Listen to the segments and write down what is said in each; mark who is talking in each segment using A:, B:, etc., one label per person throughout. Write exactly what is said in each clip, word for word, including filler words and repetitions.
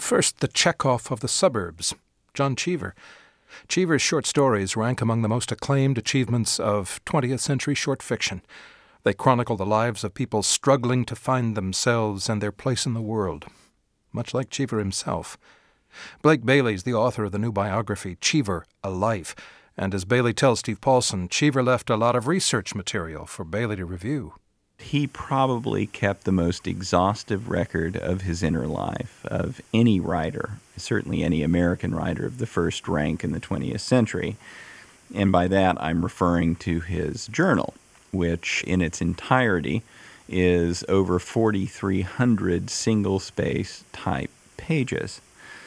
A: First, the Chekhov of the suburbs, John Cheever. Cheever's short stories rank among the most acclaimed achievements of twentieth century short fiction. They chronicle the lives of people struggling to find themselves and their place in the world, much like Cheever himself. Blake Bailey's the author of the new biography, Cheever, A Life, and as Bailey tells Steve Paulson, Cheever left a lot of research material for Bailey to review.
B: He probably kept the most exhaustive record of his inner life of any writer, certainly any American writer of the first rank in the twentieth century. And by that, I'm referring to his journal, which in its entirety is over forty-three hundred single-space type pages.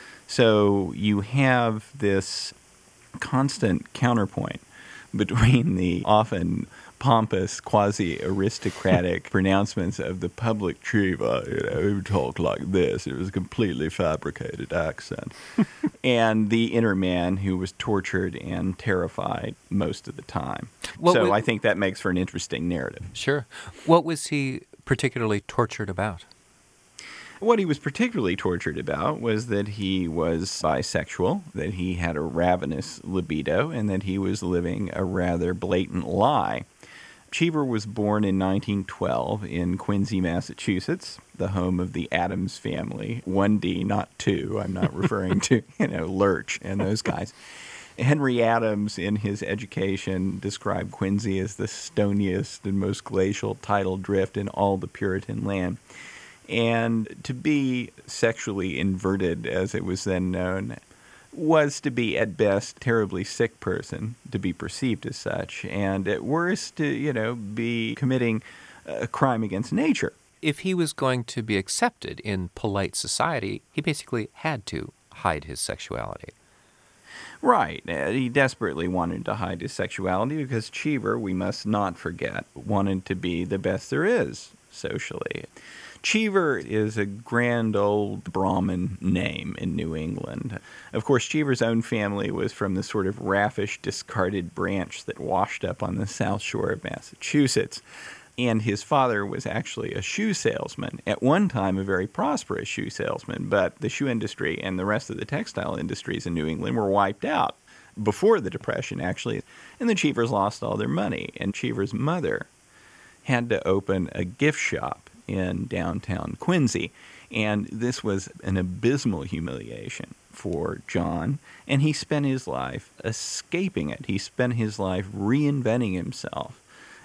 B: So you have this constant counterpoint between the often pompous, quasi-aristocratic pronouncements of the public Cheever, you know, who talked like this. It was a completely fabricated accent. And the inner man who was tortured and terrified most of the time. What so was, I think that makes for an interesting narrative.
C: Sure. What was he particularly tortured about?
B: What he was particularly tortured about was that he was bisexual, that he had a ravenous libido, and that he was living a rather blatant lie. Cheever was born in nineteen twelve in Quincy, Massachusetts, the home of the Addams family. One D, not two. I'm not referring to, you know, Lurch and those guys. Henry Adams, in his education, described Quincy as the stoniest and most glacial tidal drift in all the Puritan land. And to be sexually inverted, as it was then known, was to be, at best, a terribly sick person, to be perceived as such, and at worst, to, you know, be committing a crime against nature.
C: If he was going to be accepted in polite society, he basically had to hide his sexuality.
B: Right. He desperately wanted to hide his sexuality because Cheever, we must not forget, wanted to be the best there is socially. Cheever is a grand old Brahmin name in New England. Of course, Cheever's own family was from the sort of raffish, discarded branch that washed up on the south shore of Massachusetts. And his father was actually a shoe salesman, at one time a very prosperous shoe salesman, but the shoe industry and the rest of the textile industries in New England were wiped out before the Depression, actually. And the Cheevers lost all their money, and Cheever's mother had to open a gift shop in downtown Quincy. And this was an abysmal humiliation for John, and he spent his life escaping it. He spent his life reinventing himself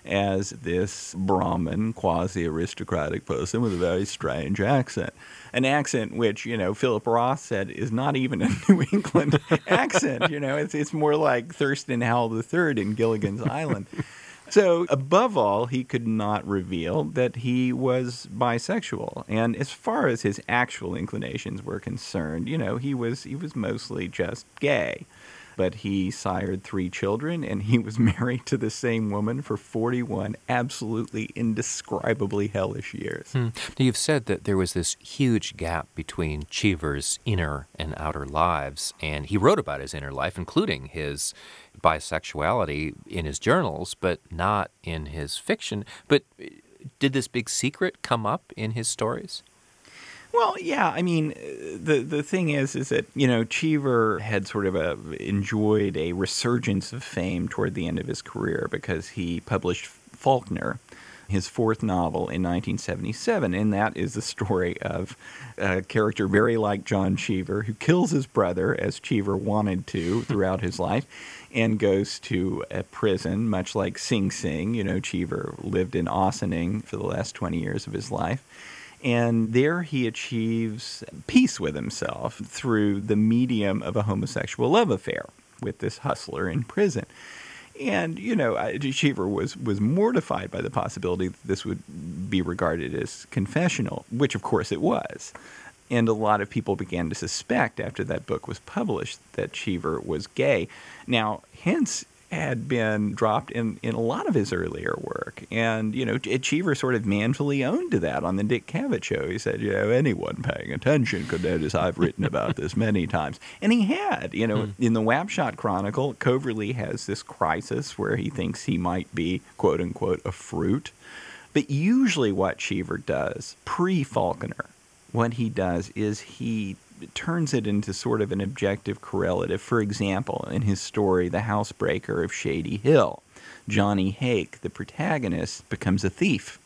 B: as this Brahmin, quasi-aristocratic person with a very strange accent. An accent which, you know, Philip Roth said is not even a New England accent. You know, it's, it's more like Thurston Howell the Third in Gilligan's Island. So, above all, he could not reveal that he was bisexual. And as far as his actual inclinations were concerned, you know, he was he was mostly just gay. But he sired three children, and he was married to the same woman for forty-one absolutely indescribably hellish years.
C: Hmm. You've said that there was this huge gap between Cheever's inner and outer lives, and he wrote about his inner life, including his bisexuality, in his journals, but not in his fiction. But did this big secret come up in his stories?
B: Well, yeah. I mean, the the thing is, is that, you know, Cheever had sort of a, enjoyed a resurgence of fame toward the end of his career because he published Faulkner, his fourth novel, in nineteen seventy-seven, and that is the story of a character very like John Cheever who kills his brother, as Cheever wanted to throughout his life, and goes to a prison, much like Sing Sing. You know, Cheever lived in Ossining for the last twenty years of his life. And there he achieves peace with himself through the medium of a homosexual love affair with this hustler in prison. And, you know, Cheever was, was mortified by the possibility that this would be regarded as confessional, which, of course, it was. And a lot of people began to suspect after that book was published that Cheever was gay. Now, hence had been dropped in, in a lot of his earlier work. And, you know, Cheever sort of manfully owned to that on the Dick Cavett show. He said, you know, anyone paying attention could notice I've written about this many times. And he had, you know, mm. in the Wapshot Chronicle, Coverley has this crisis where he thinks he might be, quote unquote, a fruit. But usually what Cheever does, pre-Faulkner, what he does is he turns it into sort of an objective correlative. For example, in his story, The Housebreaker of Shady Hill, Johnny Hake, the protagonist, becomes a thief.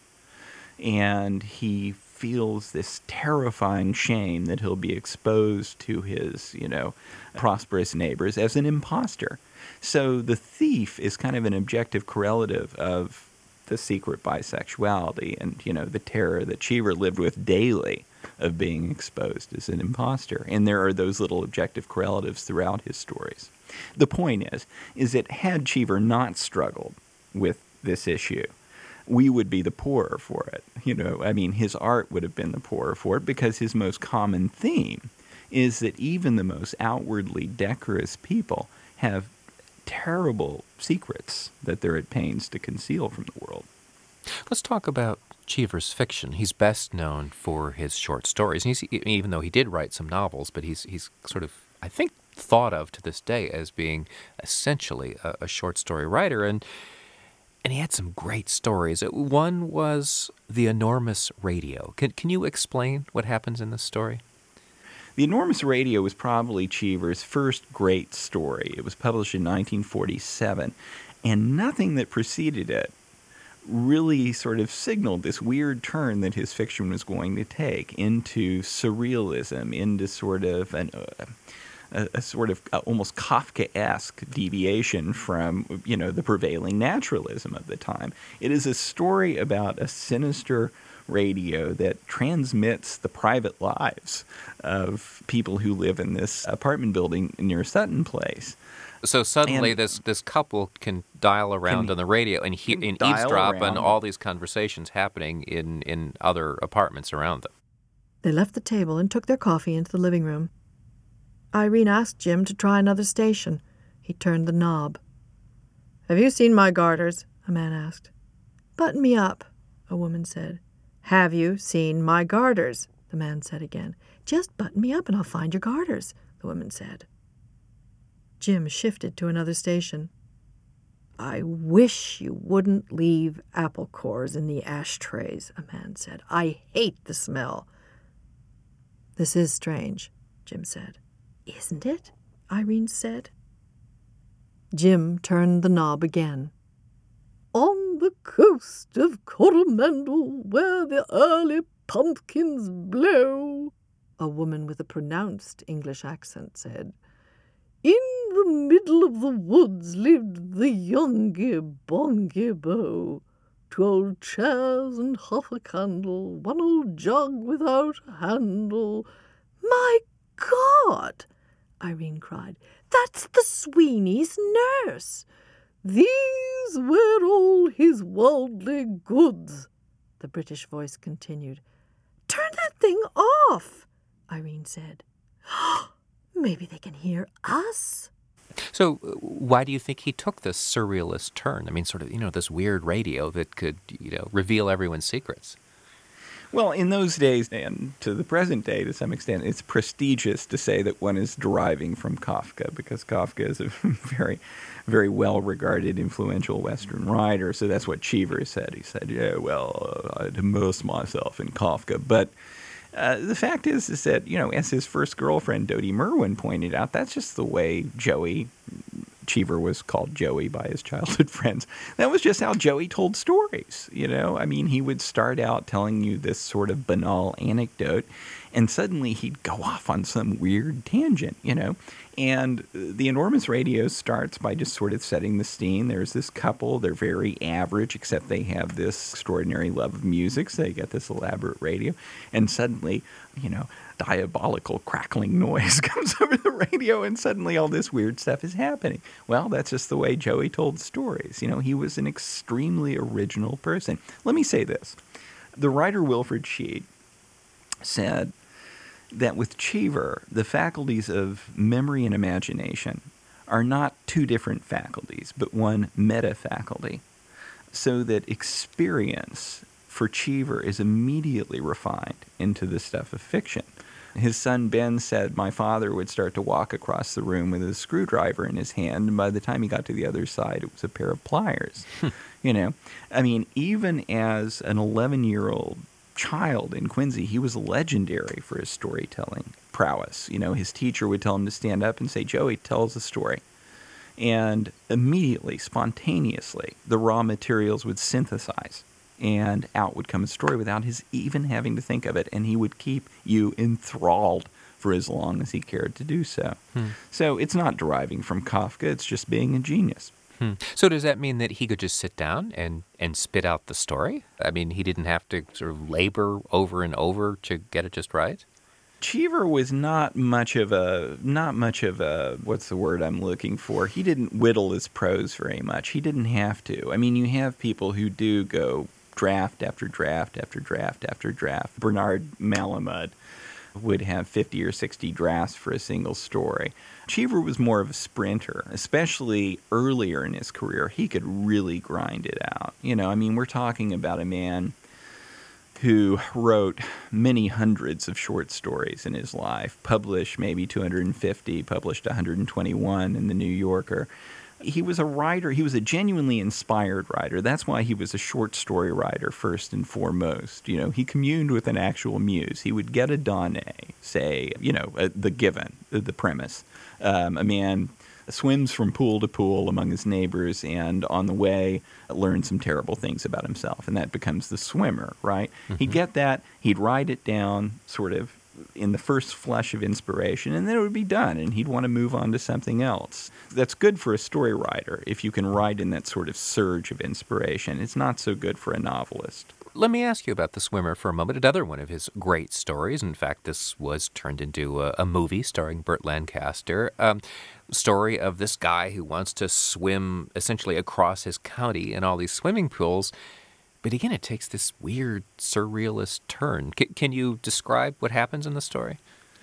B: And he feels this terrifying shame that he'll be exposed to his, you know, prosperous neighbors as an imposter. So the thief is kind of an objective correlative of the secret bisexuality and, you know, the terror that Cheever lived with daily of being exposed as an imposter. And there are those little objective correlatives throughout his stories. The point is, is that had Cheever not struggled with this issue, we would be the poorer for it. You know, I mean, his art would have been the poorer for it because his most common theme is that even the most outwardly decorous people have terrible secrets that they're at pains to conceal from the world.
C: Let's talk about Cheever's fiction. He's best known for his short stories. And he's, even though he did write some novels, but he's he's sort of, I think, thought of to this day as being essentially a, a short story writer. And and he had some great stories. One was The Enormous Radio. Can can you explain what happens in this story?
B: The Enormous Radio was probably Cheever's first great story. It was published in nineteen forty-seven, and nothing that preceded it really sort of signaled this weird turn that his fiction was going to take into surrealism, into sort of an, uh, a, a sort of almost Kafkaesque deviation from, you know, the prevailing naturalism of the time. It is a story about a sinister radio that transmits the private lives of people who live in this apartment building near Sutton Place.
C: So suddenly
B: And-
C: this this couple can dial around
B: Can-
C: on the radio and, he,
B: can
C: and
B: dial
C: eavesdrop on
B: around.
C: all these conversations happening in, in other apartments around them.
D: They left the table and took their coffee into the living room. Irene asked Jim to try another station. He turned the knob. "Have you seen my garters?" a man asked. "Button me up," a woman said. "Have you seen my garters?" the man said again. "Just button me up and I'll find your garters," the woman said. Jim shifted to another station. "I wish you wouldn't leave apple cores in the ashtrays," a man said. "I hate the smell." "This is strange," Jim said. "Isn't it?" Irene said. Jim turned the knob again. "On the coast of Coromandel, where the early pumpkins blow," a woman with a pronounced English accent said. "In the middle of the woods lived the youngy bongy beau. Two old chairs and half a candle, one old jug without a handle." "My God!" Irene cried. "That's the Sweeney's nurse." "These were all his worldly goods," the British voice continued. "Turn that thing off," Irene said. "Maybe they can hear us."
C: So uh, why do you think he took this surrealist turn? I mean, sort of, you know, this weird radio that could, you know, reveal everyone's secrets.
B: Well, in those days, and to the present day to some extent, it's prestigious to say that one is deriving from Kafka, because Kafka is a very, very well-regarded, influential Western writer. So that's what Cheever said. He said, yeah, well, uh, I'd immerse myself in Kafka. But uh, the fact is, is that, you know, as his first girlfriend, Dodie Merwin, pointed out, that's just the way Joey... Cheever was called Joey by his childhood friends. That was just how Joey told stories, you know? I mean, he would start out telling you this sort of banal anecdote, and suddenly he'd go off on some weird tangent, you know? And The Enormous Radio starts by just sort of setting the scene. There's this couple. They're very average, except they have this extraordinary love of music, so they get this elaborate radio. And suddenly, you know, diabolical crackling noise comes over the radio, and suddenly all this weird stuff is happening. Well, that's just the way Joey told stories. You know, he was an extremely original person. Let me say this. The writer Wilfred Sheet said that with Cheever, the faculties of memory and imagination are not two different faculties, but one meta-faculty, so that experience for Cheever is immediately refined into the stuff of fiction. His son Ben said my father would start to walk across the room with a screwdriver in his hand, and by the time he got to the other side, it was a pair of pliers. You know, I mean, even as an eleven-year-old child in Quincy, he was legendary for his storytelling prowess. You know, his teacher would tell him to stand up and say, "Joey, tell us a story." And immediately, spontaneously, the raw materials would synthesize, and out would come a story without his even having to think of it, and he would keep you enthralled for as long as he cared to do so. Hmm. So it's not deriving from Kafka, it's just being a genius.
C: Hmm. So does that mean that he could just sit down and, and spit out the story? I mean, he didn't have to sort of labor over and over to get it just right?
B: Cheever was not much of a, not much of a, what's the word I'm looking for? He didn't whittle his prose very much. He didn't have to. I mean, you have people who do go draft after draft after draft after draft. Bernard Malamud would have fifty or sixty drafts for a single story. Cheever was more of a sprinter, especially earlier in his career. He could really grind it out. You know, I mean, we're talking about a man who wrote many hundreds of short stories in his life, published maybe two hundred fifty, published one hundred twenty-one in the New Yorker. He was a writer. He was a genuinely inspired writer. That's why he was a short story writer first and foremost. You know, he communed with an actual muse. He would get a Dante, say, you know, uh, the given, uh, the premise. Um, a man swims from pool to pool among his neighbors and on the way learns some terrible things about himself. And that becomes the swimmer, right? Mm-hmm. He'd get that. He'd write it down sort of in the first flush of inspiration, and then it would be done, and he'd want to move on to something else. That's good for a story writer if you can write in that sort of surge of inspiration. It's not so good for a novelist.
C: Let me ask you about The Swimmer for a moment. Another one of his great stories. In fact, this was turned into a, a movie starring Burt Lancaster. Um, story of this guy who wants to swim essentially across his county in all these swimming pools. But again, it takes this weird, surrealist turn. C- can you describe what happens in the story?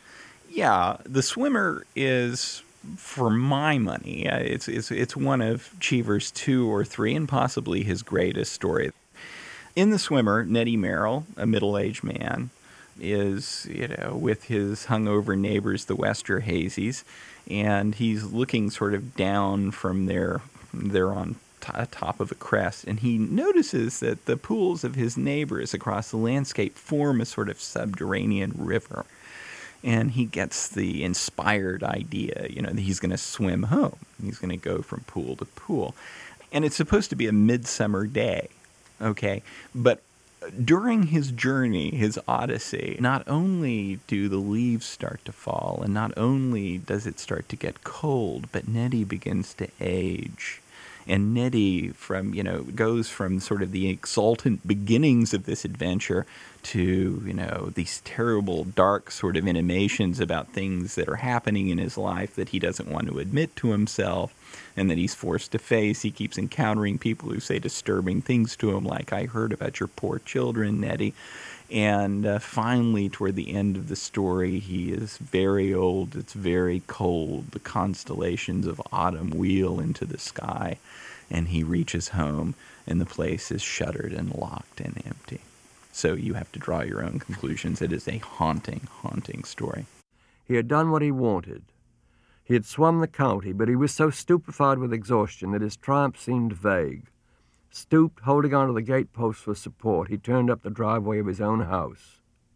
B: Yeah, The Swimmer is, for my money, uh, it's, it's, it's one of Cheever's two or three, and possibly his greatest story. In The Swimmer, Nettie Merrill, a middle-aged man, is, you know, with his hungover neighbors, the Westerhazys, and he's looking sort of down from their, they're on top of a crest, and he notices that the pools of his neighbors across the landscape form a sort of subterranean river. And he gets the inspired idea, you know, that he's going to swim home. He's going to go from pool to pool. And it's supposed to be a midsummer day, okay? But during his journey, his odyssey, not only do the leaves start to fall, and not only does it start to get cold, but Nettie begins to age. And Nettie from, you know, goes from sort of the exultant beginnings of this adventure to, you know, these terrible, dark sort of intimations about things that are happening in his life that he doesn't want to admit to himself and that he's forced to face. He keeps encountering people who say disturbing things to him, like, "I heard about your poor children, Nettie." And uh, finally, toward the end of the story, he is very old. It's very cold. The constellations of autumn wheel into the sky. And he reaches home, and the place is shuttered and locked and empty. So you have to draw your own conclusions. It is a haunting, haunting story.
E: He had done what he wanted. He had swum the county, but he was so stupefied with exhaustion that his triumph seemed vague. Stooped, holding onto the gatepost for support, he turned up the driveway of his own house.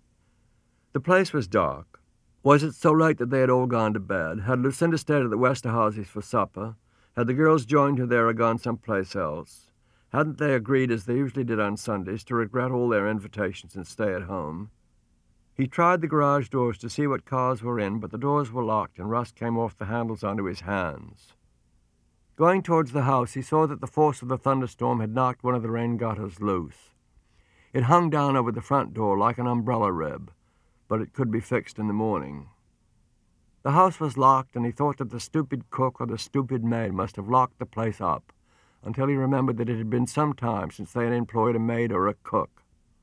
E: The place was dark. Was it so late that they had all gone to bed? Had Lucinda stayed at the Westerhazys for supper? Had the girls joined her there or gone someplace else? Hadn't they agreed, as they usually did on Sundays, to regret all their invitations and stay at home? He tried the garage doors to see what cars were in, but the doors were locked and rust came off the handles onto his hands. Going towards the house, he saw that the force of the thunderstorm had knocked one of the rain gutters loose. It hung down over the front door like an umbrella rib, but it could be fixed in the morning. The house was locked, and he thought that the stupid cook or the stupid maid must have locked the place up, until he remembered that it had been some time since they had employed a maid or a cook.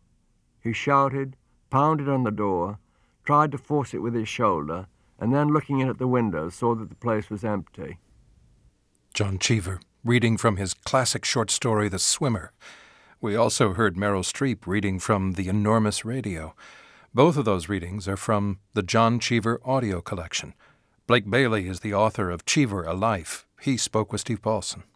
E: He shouted, pounded on the door, tried to force it with his shoulder, and then, looking in at the window, saw that the place was empty.
A: John Cheever, reading from his classic short story, The Swimmer. We also heard Meryl Streep reading from The Enormous Radio. Both of those readings are from the John Cheever audio collection. Blake Bailey is the author of Cheever, A Life. He spoke with Steve Paulson.